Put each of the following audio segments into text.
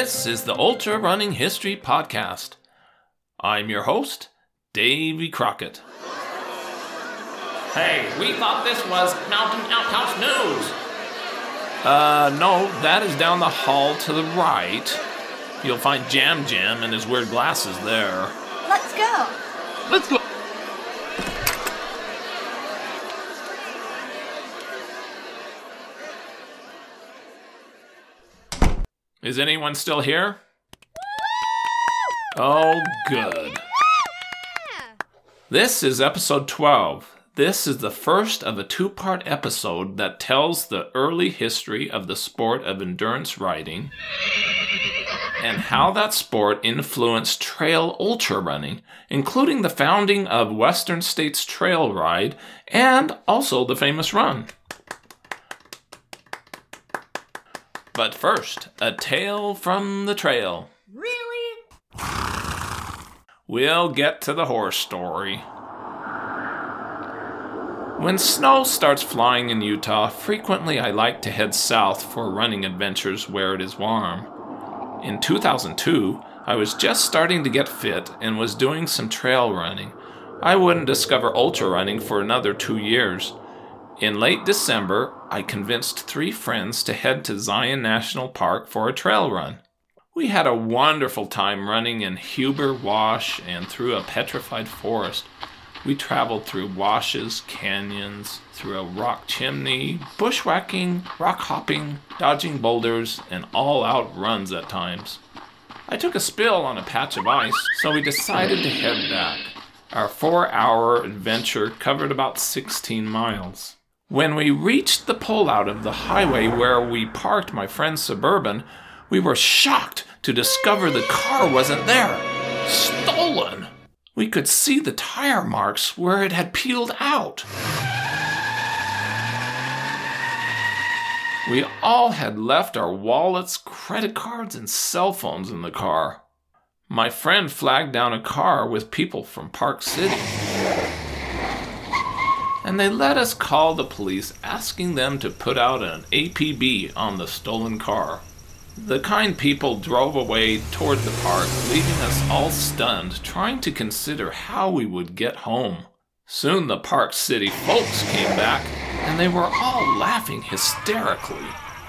This is the Ultra Running History Podcast. I'm your host, Davy Crockett. Hey, we thought this was Mountain Outhouse News. No, that is down the hall to the right. You'll find Jam Jam and his weird glasses there. Let's go. Let's go. Is anyone still here? Oh, good. This is episode 12. This is the first of a two-part episode that tells the early history of the sport of endurance riding and how that sport influenced trail ultra running, including the founding of Western States Trail Ride and also the famous run. But first, a tale from the trail. Really? We'll get to the horse story. When snow starts flying in Utah, frequently I like to head south for running adventures where it is warm. In 2002, I was just starting to get fit and was doing some trail running. I wouldn't discover ultra running for another 2 years. In late December, I convinced 3 friends to head to Zion National Park for a trail run. We had a wonderful time running in Huber Wash and through a petrified forest. We traveled through washes, canyons, through a rock chimney, bushwhacking, rock hopping, dodging boulders, and all-out runs at times. I took a spill on a patch of ice, so we decided to head back. Our 4-hour adventure covered about 16 miles. When we reached the pullout of the highway where we parked my friend's Suburban, we were shocked to discover the car wasn't there. Stolen! We could see the tire marks where it had peeled out. We all had left our wallets, credit cards, and cell phones in the car. My friend flagged down a car with people from Park City, and they let us call the police, asking them to put out an APB on the stolen car. The kind people drove away toward the park, leaving us all stunned, trying to consider how we would get home. Soon the Park City folks came back, and they were all laughing hysterically.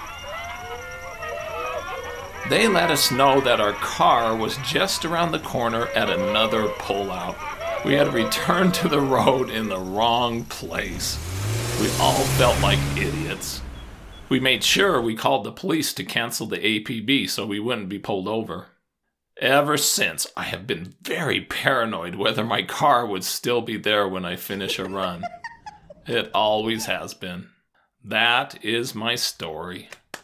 They let us know that our car was just around the corner at another pullout. We had returned to the road in the wrong place. We all felt like idiots. We made sure we called the police to cancel the APB so we wouldn't be pulled over. Ever since, I have been very paranoid whether my car would still be there when I finish a run. It always has been. That is my story.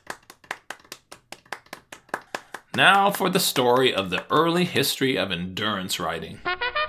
Now for the story of the early history of endurance riding.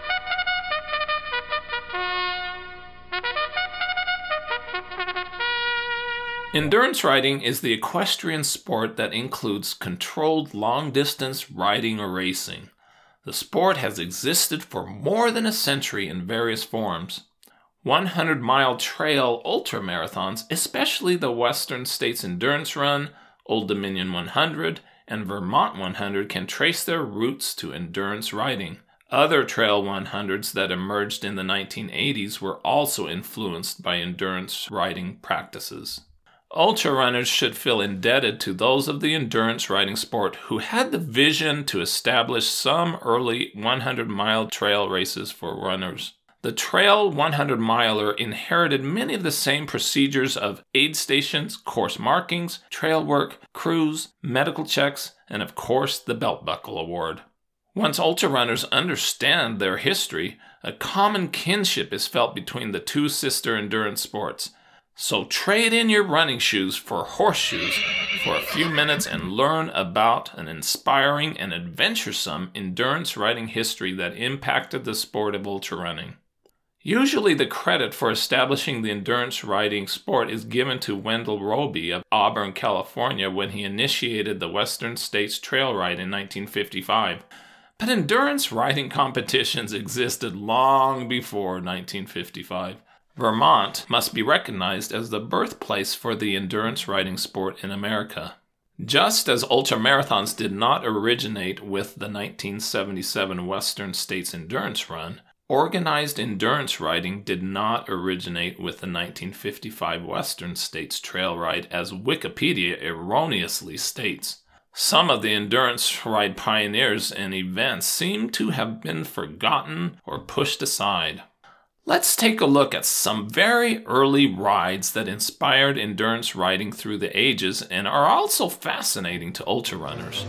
Endurance riding is the equestrian sport that includes controlled long-distance riding or racing. The sport has existed for more than a century in various forms. 100-mile trail ultramarathons, especially the Western States Endurance Run, Old Dominion 100, and Vermont 100 can trace their roots to endurance riding. Other trail 100s that emerged in the 1980s were also influenced by endurance riding practices. Ultra runners should feel indebted to those of the endurance riding sport who had the vision to establish some early 100-mile trail races for runners. The trail 100-miler inherited many of the same procedures of aid stations, course markings, trail work, crews, medical checks, and of course the belt buckle award. Once ultra runners understand their history, a common kinship is felt between the two sister endurance sports. So trade in your running shoes for horseshoes for a few minutes and learn about an inspiring and adventuresome endurance riding history that impacted the sport of ultra running. Usually the credit for establishing the endurance riding sport is given to Wendell Roby of Auburn, California, when he initiated the Western States Trail Ride in 1955. But endurance riding competitions existed long before 1955. Vermont must be recognized as the birthplace for the endurance riding sport in America. Just as ultramarathons did not originate with the 1977 Western States Endurance Run, organized endurance riding did not originate with the 1955 Western States Trail Ride, as Wikipedia erroneously states. Some of the endurance ride pioneers and events seem to have been forgotten or pushed aside. Let's take a look at some very early rides that inspired endurance riding through the ages and are also fascinating to ultrarunners.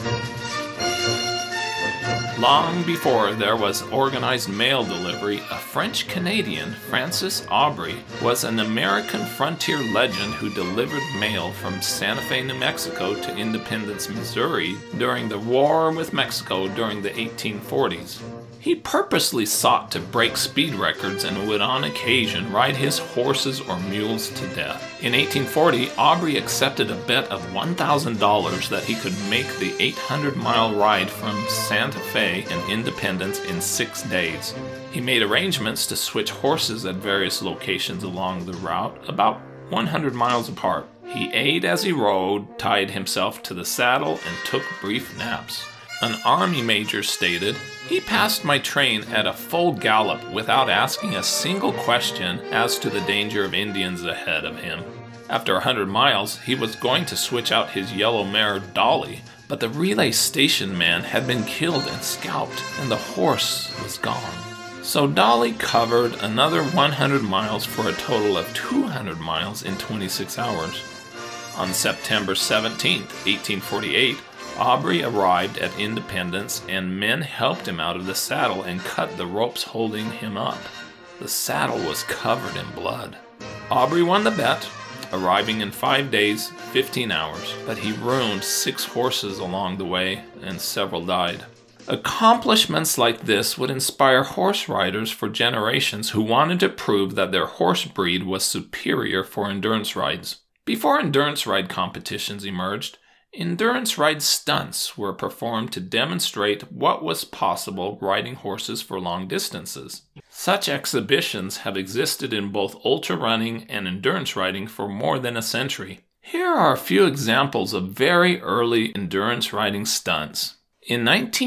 Long before there was organized mail delivery, a French-Canadian, Francis Aubry, was an American frontier legend who delivered mail from Santa Fe, New Mexico to Independence, Missouri during the War with Mexico during the 1840s. He purposely sought to break speed records and would on occasion ride his horses or mules to death. In 1840, Aubry accepted a bet of $1,000 that he could make the 800-mile ride from Santa Fe and Independence in 6 days. He made arrangements to switch horses at various locations along the route, about 100 miles apart. He ate as he rode, tied himself to the saddle, and took brief naps. An Army major stated, "He passed my train at a full gallop without asking a single question as to the danger of Indians ahead of him." After 100 miles, he was going to switch out his yellow mare, Dolly, but the relay station man had been killed and scalped, and the horse was gone. So Dolly covered another 100 miles for a total of 200 miles in 26 hours. On September 17, 1848, Aubry arrived at Independence, and men helped him out of the saddle and cut the ropes holding him up. The saddle was covered in blood. Aubry won the bet, arriving in 5 days, 15 hours, but he ruined 6 horses along the way, and several died. Accomplishments like this would inspire horse riders for generations who wanted to prove that their horse breed was superior for endurance rides. Before endurance ride competitions emerged, endurance ride stunts were performed to demonstrate what was possible riding horses for long distances. Such exhibitions have existed in both ultra running and endurance riding for more than a century. Here are a few examples of very early endurance riding stunts. In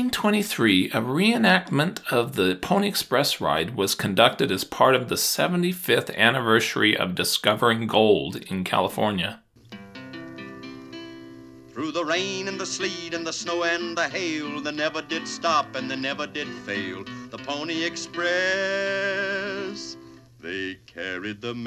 1923, a reenactment of the Pony Express ride was conducted as part of the 75th anniversary of discovering gold in California. Through the rain and the sleet and the snow and the hail, they never did stop and they never did fail. The Pony Express, they carried the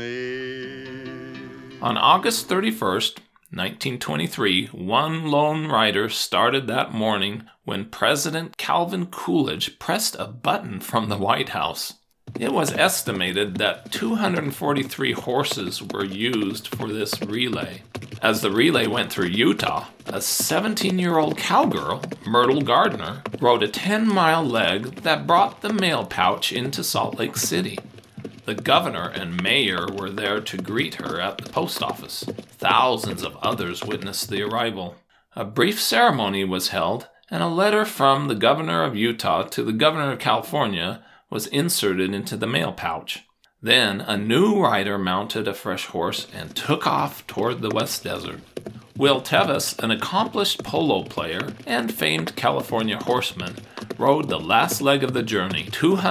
mail. On August 31st, 1923, one lone rider started that morning when President Calvin Coolidge pressed a button from the White House. It was estimated that 243 horses were used for this relay. As the relay went through Utah, a 17-year-old cowgirl, Myrtle Gardner, rode a 10-mile leg that brought the mail pouch into Salt Lake City. The governor and mayor were there to greet her at the post office. Thousands of others witnessed the arrival. A brief ceremony was held, and a letter from the governor of Utah to the governor of California was inserted into the mail pouch. Then a new rider mounted a fresh horse and took off toward the West Desert. Will Tevis, an accomplished polo player and famed California horseman, rode the last leg of the journey,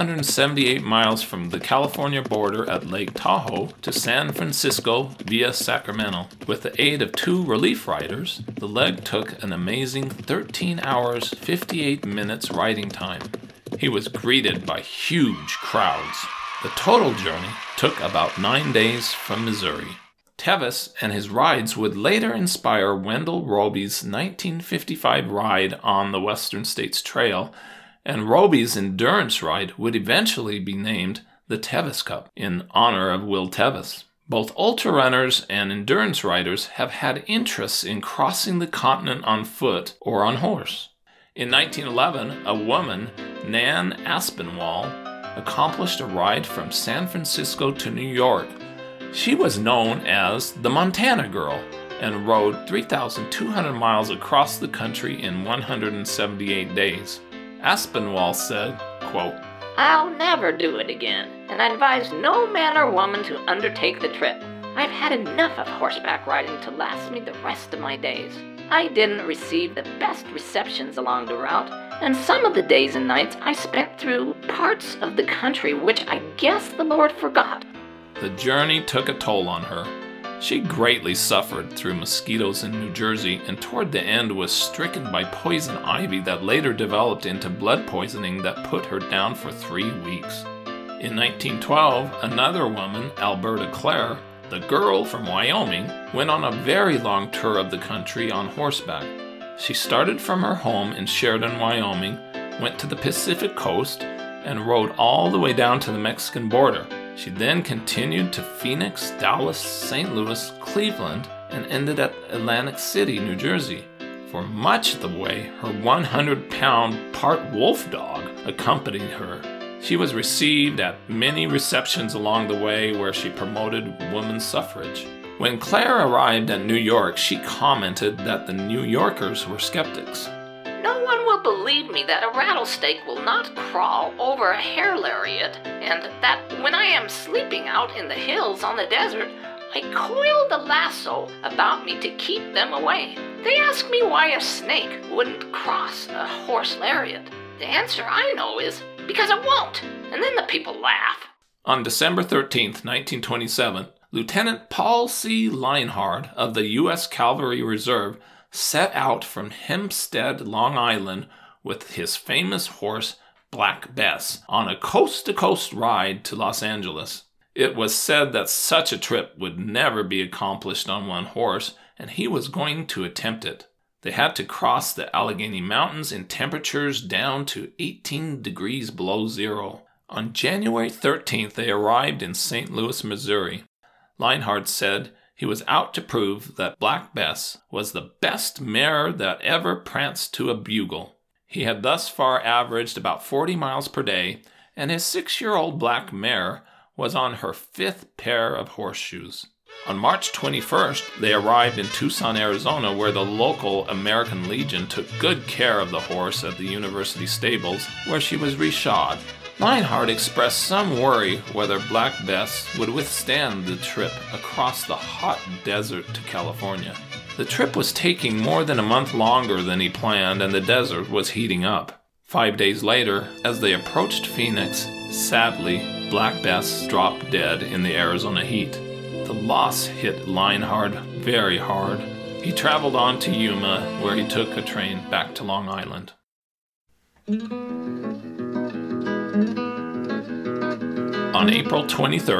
278 miles from the California border at Lake Tahoe to San Francisco via Sacramento. With the aid of 2 relief riders, the leg took an amazing 13 hours, 58 minutes riding time. He was greeted by huge crowds. The total journey took about 9 days from Missouri. Tevis and his rides would later inspire Wendell Roby's 1955 ride on the Western States Trail, and Roby's endurance ride would eventually be named the Tevis Cup in honor of Will Tevis. Both ultra runners and endurance riders have had interests in crossing the continent on foot or on horse. In 1911, a woman, Nan Aspinwall, accomplished a ride from San Francisco to New York. She was known as the Montana Girl and rode 3,200 miles across the country in 178 days. Aspinwall said, quote, I'll never do it again, and I advise no man or woman to undertake the trip. I've had enough of horseback riding to last me the rest of my days. I didn't receive the best receptions along the route, and some of the days and nights I spent through parts of the country which I guess the Lord forgot. The journey took a toll on her. She greatly suffered through mosquitoes in New Jersey, and toward the end was stricken by poison ivy that later developed into blood poisoning that put her down for 3 weeks. In 1912, another woman, Alberta Clare, the girl from Wyoming, went on a very long tour of the country on horseback. She started from her home in Sheridan, Wyoming, went to the Pacific coast, and rode all the way down to the Mexican border. She then continued to Phoenix, Dallas, St. Louis, Cleveland, and ended at Atlantic City, New Jersey. For much of the way, her 100-pound part wolf dog accompanied her. She was received at many receptions along the way where she promoted women's suffrage. When Clare arrived at New York, she commented that the New Yorkers were skeptics. No one will believe me that a rattlesnake will not crawl over a hair lariat, and that when I am sleeping out in the hills on the desert, I coil the lasso about me to keep them away. They ask me why a snake wouldn't cross a horse lariat. The answer I know is, because it won't, and then the people laugh. On December 13th, 1927, Lieutenant Paul C. Leinhard of the U.S. Cavalry Reserve set out from Hempstead, Long Island, with his famous horse, Black Bess, on a coast-to-coast ride to Los Angeles. It was said that such a trip would never be accomplished on one horse, and he was going to attempt it. They had to cross the Allegheny Mountains in temperatures down to 18 degrees below zero. On January 13th, they arrived in St. Louis, Missouri. Leinhard said he was out to prove that Black Bess was the best mare that ever pranced to a bugle. He had thus far averaged about 40 miles per day, and his 6-year-old black mare was on her 5th pair of horseshoes. On March 21st, they arrived in Tucson, Arizona, where the local American Legion took good care of the horse at the university stables, where she was reshod. Leinhard expressed some worry whether Black Bess would withstand the trip across the hot desert to California. The trip was taking more than a month longer than he planned, and the desert was heating up. 5 days later, as they approached Phoenix, sadly, Black Bess dropped dead in the Arizona heat. The loss hit Leinhard very hard. He traveled on to Yuma, where he took a train back to Long Island. On April 23,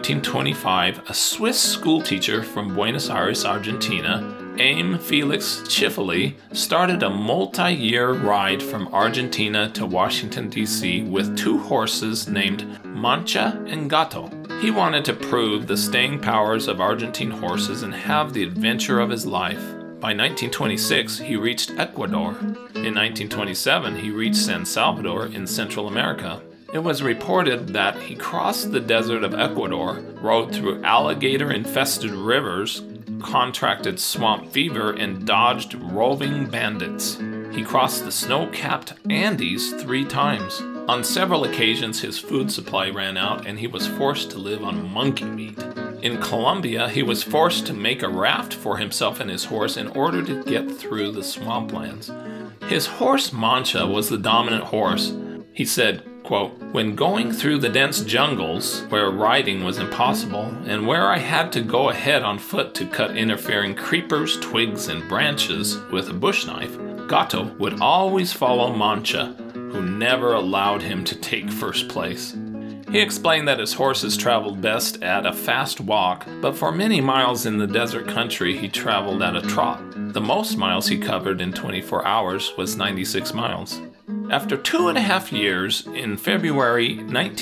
1925, a Swiss schoolteacher from Buenos Aires, Argentina, Aim Felix Chifley, started a multi-year ride from Argentina to Washington, D.C. with 2 horses named Mancha and Gato. He wanted to prove the staying powers of Argentine horses and have the adventure of his life. By 1926, he reached Ecuador. In 1927, he reached San Salvador in Central America. It was reported that he crossed the desert of Ecuador, rode through alligator-infested rivers, contracted swamp fever, and dodged roving bandits. He crossed the snow-capped Andes 3 times. On several occasions, his food supply ran out, and he was forced to live on monkey meat. In Colombia, he was forced to make a raft for himself and his horse in order to get through the swamplands. His horse Mancha was the dominant horse. He said, quote, "When going through the dense jungles, where riding was impossible, and where I had to go ahead on foot to cut interfering creepers, twigs, and branches with a bush knife, Gato would always follow Mancha, who never allowed him to take first place." He explained that his horses traveled best at a fast walk, but for many miles in the desert country he traveled at a trot. The most miles he covered in 24 hours was 96 miles. After 2.5 years, in February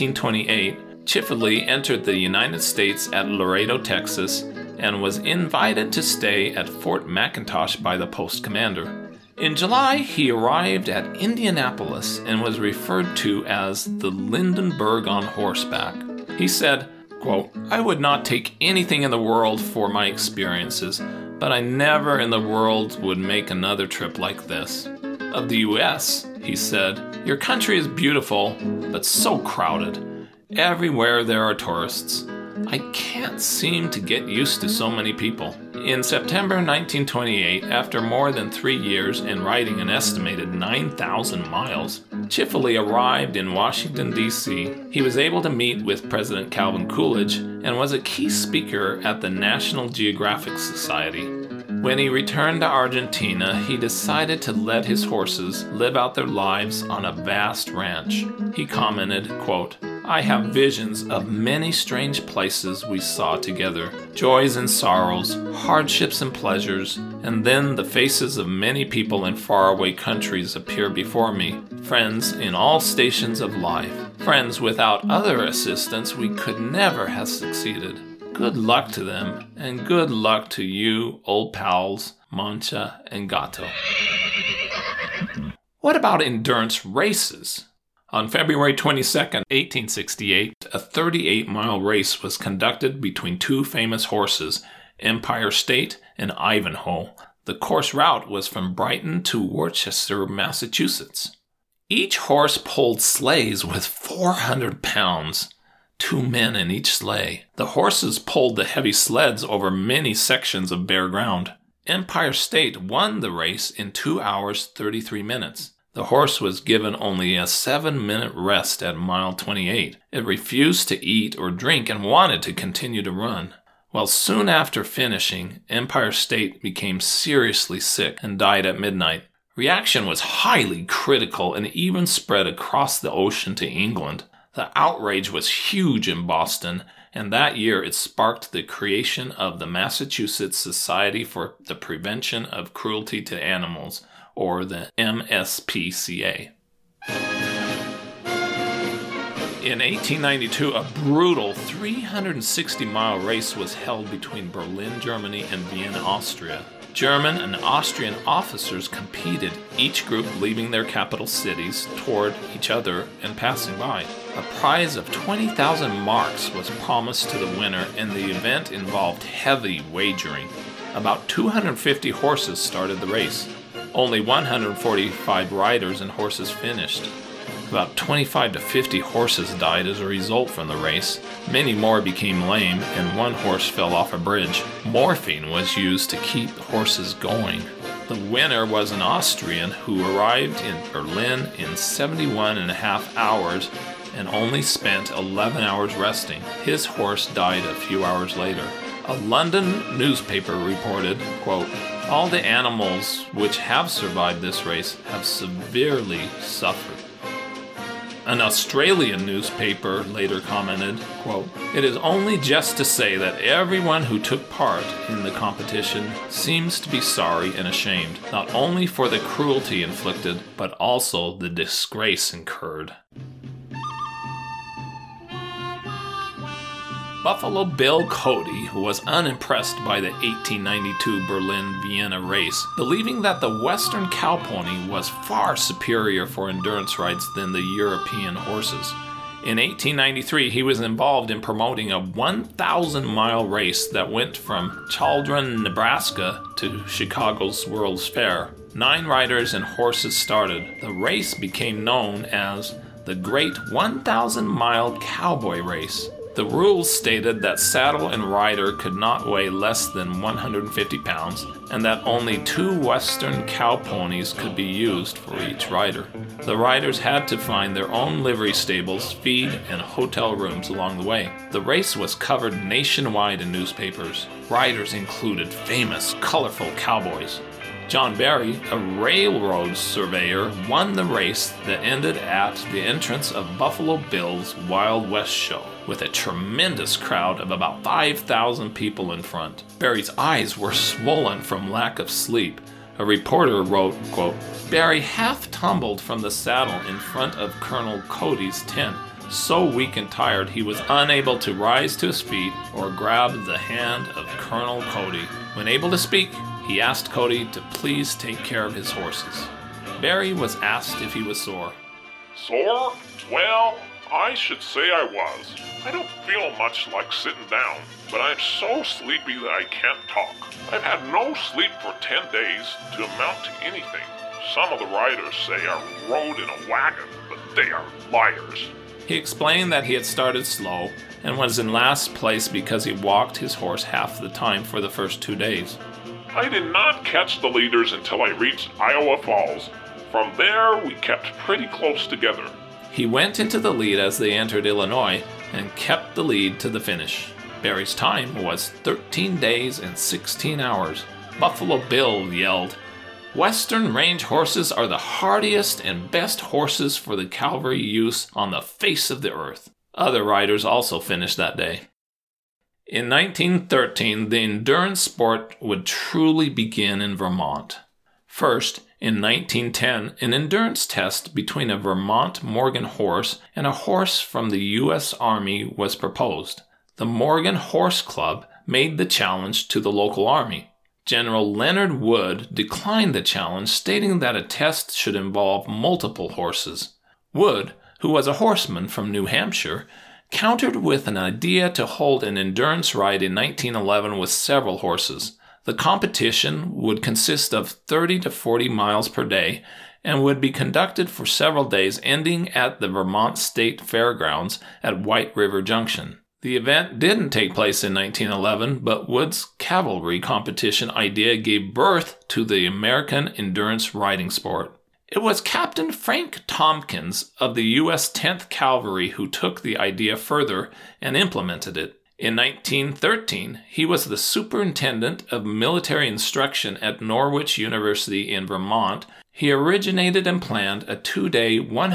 1928, Chifley entered the United States at Laredo, Texas, and was invited to stay at Fort McIntosh by the post commander. In July, he arrived at Indianapolis and was referred to as the Lindenberg on horseback. He said, quote, "I would not take anything in the world for my experiences, but I never in the world would make another trip like this. Of the U.S., he said, your country is beautiful, but so crowded. Everywhere there are tourists. I can't seem to get used to so many people. In September 1928, after more than 3 years and riding an estimated 9,000 miles, Chifley arrived in Washington, D.C. He was able to meet with President Calvin Coolidge and was a key speaker at the National Geographic Society. When he returned to Argentina, he decided to let his horses live out their lives on a vast ranch. He commented, quote, "I have visions of many strange places we saw together, joys and sorrows, hardships and pleasures, and then the faces of many people in faraway countries appear before me, friends in all stations of life, friends without other assistance we could never have succeeded. Good luck to them, and good luck to you, old pals, Mancha and Gato." What about endurance races? On February 22, 1868, a 38-mile race was conducted between two famous horses, Empire State and Ivanhoe. The course route was from Brighton to Worcester, Massachusetts. Each horse pulled sleighs with 400 pounds, 2 men in each sleigh. The horses pulled the heavy sleds over many sections of bare ground. Empire State won the race in 2 hours 33 minutes. The horse was given only a 7-minute rest at mile 28. It refused to eat or drink and wanted to continue to run. Well, soon after finishing, Empire State became seriously sick and died at midnight. Reaction was highly critical and even spread across the ocean to England. The outrage was huge in Boston, and that year it sparked the creation of the Massachusetts Society for the Prevention of Cruelty to Animals, or the MSPCA. In 1892, a brutal 360-mile race was held between Berlin, Germany, and Vienna, Austria. German and Austrian officers competed, each group leaving their capital cities toward each other and passing by. A prize of 20,000 marks was promised to the winner, and the event involved heavy wagering. About 250 horses started the race. Only 145 riders and horses finished. About 25 to 50 horses died as a result from the race. Many more became lame, and one horse fell off a bridge. Morphine was used to keep the horses going. The winner was an Austrian who arrived in Berlin in 71.5 hours and only spent 11 hours resting. His horse died a few hours later. A London newspaper reported, quote, "All the animals which have survived this race have severely suffered." An Australian newspaper later commented, quote, "It is only just to say that everyone who took part in the competition seems to be sorry and ashamed, not only for the cruelty inflicted, but also the disgrace incurred." Buffalo Bill Cody was unimpressed by the 1892 Berlin-Vienna race, believing that the Western cow pony was far superior for endurance rides than the European horses. In 1893, he was involved in promoting a 1,000-mile race that went from Chaldron, Nebraska to Chicago's World's Fair. 9 riders and horses started. The race became known as the Great 1,000-Mile Cowboy Race. The rules stated that saddle and rider could not weigh less than 150 pounds, and that only 2 Western cow ponies could be used for each rider. The riders had to find their own livery stables, feed, and hotel rooms along the way. The race was covered nationwide in newspapers. Riders included famous, colorful cowboys. John Barry, a railroad surveyor, won the race that ended at the entrance of Buffalo Bill's Wild West show, with a tremendous crowd of about 5,000 people in front. Barry's eyes were swollen from lack of sleep. A reporter wrote, quote, "Barry half tumbled from the saddle in front of Colonel Cody's tent. So weak and tired he was unable to rise to his feet or grab the hand of Colonel Cody. When able to speak, he asked Cody to please take care of his horses." Barry was asked if he was sore. Sore? Well, I should say I was. I don't feel much like sitting down, but I'm so sleepy that I can't talk. I've had no sleep for 10 days to amount to anything. Some of the riders say I rode in a wagon, but they are liars. He explained that he had started slow and was in last place because he walked his horse half the time for the first 2 days. I did not catch the leaders until I reached Iowa Falls. From there, we kept pretty close together. He went into the lead as they entered Illinois and kept the lead to the finish. Barry's time was 13 days and 16 hours. Buffalo Bill yelled, "Western range horses are the hardiest and best horses for the cavalry use on the face of the earth." Other riders also finished that day. In 1913, the endurance sport would truly begin in Vermont. First, in 1910, an endurance test between a Vermont Morgan horse and a horse from the U.S. Army was proposed. The Morgan Horse Club made the challenge to the local army. General Leonard Wood declined the challenge, stating that a test should involve multiple horses. Wood, who was a horseman from New Hampshire, countered with an idea to hold an endurance ride in 1911 with several horses. The competition would consist of 30 to 40 miles per day and would be conducted for several days, ending at the Vermont State Fairgrounds at White River Junction. The event didn't take place in 1911, but Wood's cavalry competition idea gave birth to the American endurance riding sport. It was Captain Frank Tompkins of the U.S. 10th Cavalry who took the idea further and implemented it. In 1913, he was the superintendent of military instruction at Norwich University in Vermont. He originated and planned a 2-day,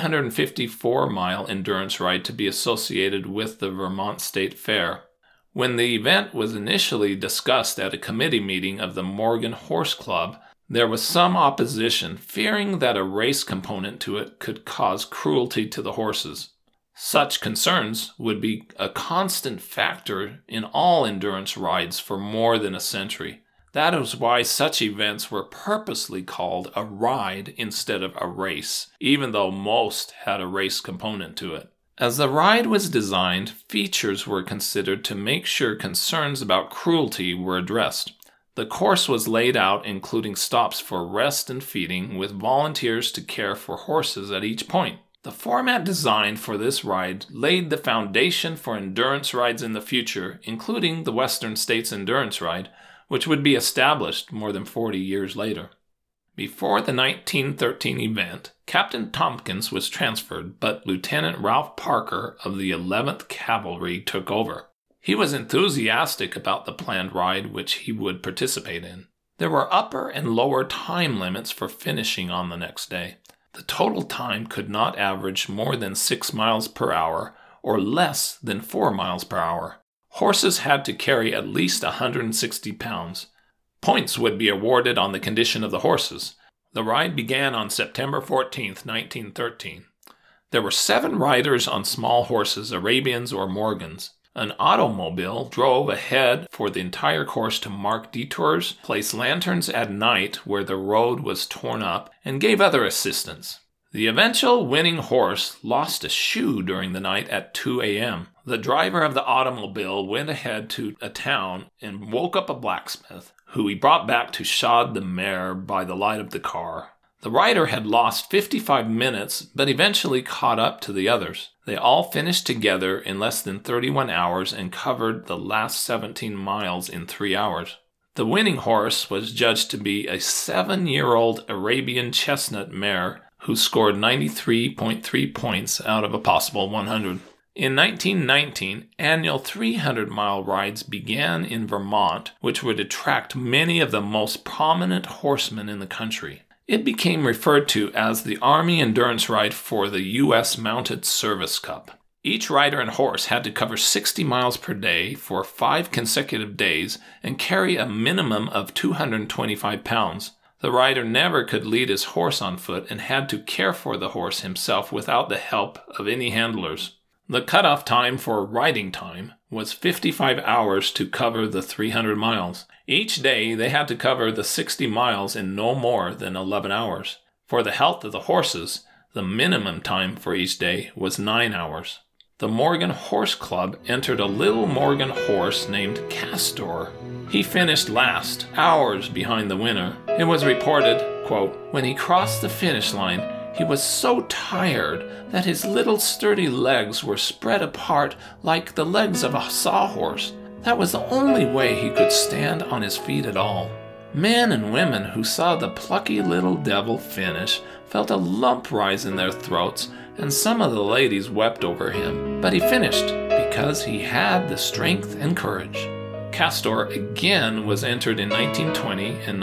154-mile endurance ride to be associated with the Vermont State Fair. When the event was initially discussed at a committee meeting of the Morgan Horse Club, there was some opposition, fearing that a race component to it could cause cruelty to the horses. Such concerns would be a constant factor in all endurance rides for more than a century. That is why such events were purposely called a ride instead of a race, even though most had a race component to it. As the ride was designed, features were considered to make sure concerns about cruelty were addressed. The course was laid out, including stops for rest and feeding, with volunteers to care for horses at each point. The format designed for this ride laid the foundation for endurance rides in the future, including the Western States Endurance Ride, which would be established more than 40 years later. Before the 1913 event, Captain Tompkins was transferred, but Lieutenant Ralph Parker of the 11th Cavalry took over. He was enthusiastic about the planned ride which he would participate in. There were upper and lower time limits for finishing on the next day. The total time could not average more than 6 miles per hour or less than 4 miles per hour. Horses had to carry at least 160 pounds. Points would be awarded on the condition of the horses. The ride began on September 14, 1913. There were 7 riders on small horses, Arabians or Morgans. An automobile drove ahead for the entire course to mark detours, place lanterns at night where the road was torn up, and gave other assistance. The eventual winning horse lost a shoe during the night at 2 a.m. The driver of the automobile went ahead to a town and woke up a blacksmith, who he brought back to shod the mare by the light of the car. The rider had lost 55 minutes, but eventually caught up to the others. They all finished together in less than 31 hours and covered the last 17 miles in 3 hours. The winning horse was judged to be a 7-year-old Arabian chestnut mare who scored 93.3 points out of a possible 100. In 1919, annual 300-mile rides began in Vermont, which would attract many of the most prominent horsemen in the country. It became referred to as the Army Endurance Ride for the U.S. Mounted Service Cup. Each rider and horse had to cover 60 miles per day for 5 consecutive days and carry a minimum of 225 pounds. The rider never could lead his horse on foot and had to care for the horse himself without the help of any handlers. The cutoff time for riding time was 55 hours to cover the 300 miles. Each day they had to cover the 60 miles in no more than 11 hours. For the health of the horses, the minimum time for each day was 9 hours. The Morgan Horse Club entered a little Morgan horse named Castor. He finished last, hours behind the winner. It was reported, quote, "When he crossed the finish line, He was so tired that his little sturdy legs were spread apart like the legs of a sawhorse. That was the only way he could stand on his feet at all. Men and women who saw the plucky little devil finish felt a lump rise in their throats, and some of the ladies wept over him. But he finished because he had the strength and courage. Castor again was entered in 1920 and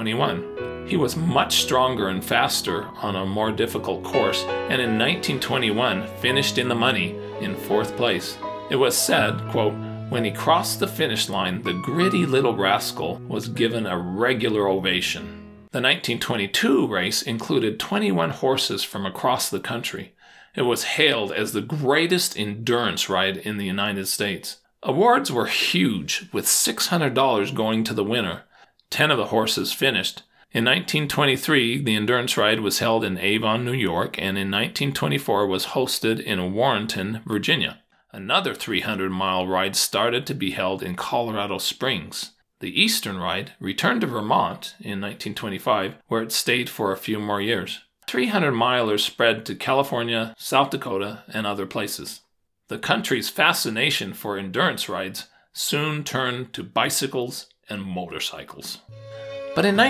1921. He was much stronger and faster on a more difficult course, and in 1921 finished in the money in 4th place. It was said, quote, when he crossed the finish line, the gritty little rascal was given a regular ovation. The 1922 race included 21 horses from across the country. It was hailed as the greatest endurance ride in the United States. Awards were huge, with $600 going to the winner. 10 of the horses finished. In 1923, the endurance ride was held in Avon, New York, and in 1924 was hosted in Warrenton, Virginia. Another 300-mile ride started to be held in Colorado Springs. The Eastern Ride returned to Vermont in 1925, where it stayed for a few more years. 300-milers spread to California, South Dakota, and other places. The country's fascination for endurance rides soon turned to bicycles and motorcycles. But in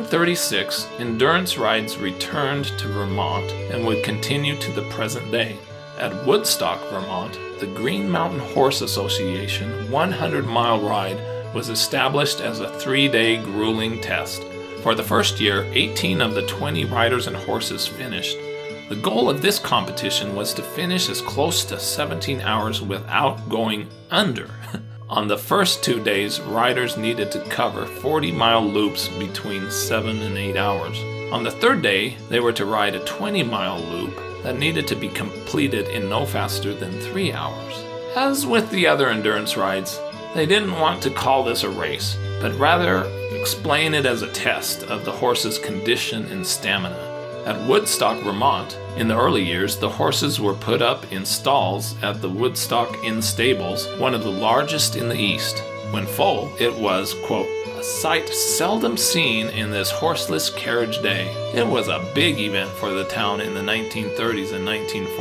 1936, endurance rides returned to Vermont and would continue to the present day. At Woodstock, Vermont, the Green Mountain Horse Association 100-mile ride was established as a 3-day grueling test. For the first year, 18 of the 20 riders and horses finished. The goal of this competition was to finish as close to 17 hours without going under. On the first 2 days, riders needed to cover 40-mile loops between 7 and 8 hours. On the third day, they were to ride a 20-mile loop that needed to be completed in no faster than 3 hours. As with the other endurance rides, they didn't want to call this a race, but rather explain it as a test of the horse's condition and stamina. At Woodstock, Vermont, in the early years, the horses were put up in stalls at the Woodstock Inn Stables, one of the largest in the East. When full, it was, quote, a sight seldom seen in this horseless carriage day. It was a big event for the town in the 1930s and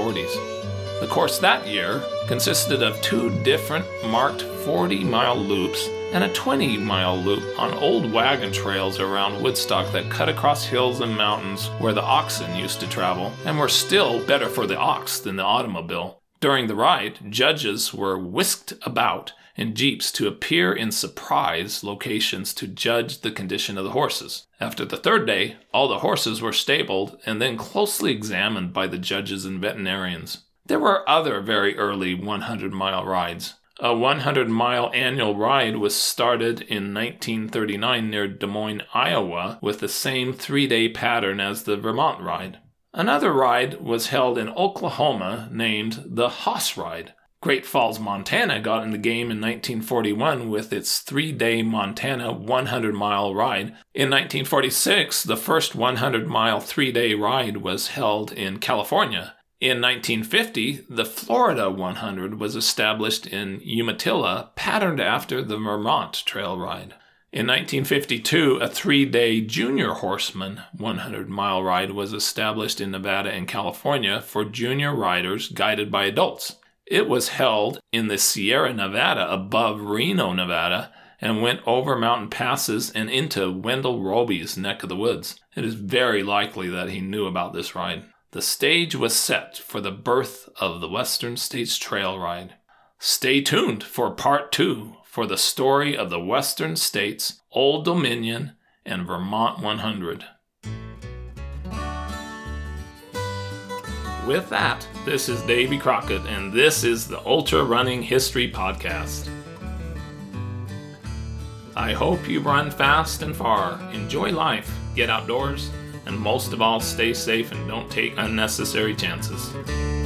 1940s. The course that year consisted of 2 different marked 40-mile loops and a 20-mile loop on old wagon trails around Woodstock that cut across hills and mountains where the oxen used to travel and were still better for the ox than the automobile. During the ride, judges were whisked about in jeeps to appear in surprise locations to judge the condition of the horses. After the third day, all the horses were stabled and then closely examined by the judges and veterinarians. There were other very early 100-mile rides. A 100-mile annual ride was started in 1939 near Des Moines, Iowa, with the same 3-day pattern as the Vermont ride. Another ride was held in Oklahoma named the Hoss Ride. Great Falls, Montana got in the game in 1941 with its 3-day Montana 100-mile ride. In 1946, the first 100-mile 3-day ride was held in California. In 1950, the Florida 100 was established in Umatilla, patterned after the Vermont Trail Ride. In 1952, a 3-day Junior Horseman 100-mile ride was established in Nevada and California for junior riders guided by adults. It was held in the Sierra Nevada above Reno, Nevada, and went over mountain passes and into Wendell Roby's neck of the woods. It is very likely that he knew about this ride. The stage was set for the birth of the Western States Trail Ride. Stay tuned for Part 2 for the story of the Western States, Old Dominion, and Vermont 100. With that, this is Davy Crockett, and this is the Ultra Running History Podcast. I hope you run fast and far, enjoy life, get outdoors, and most of all, stay safe and don't take unnecessary chances.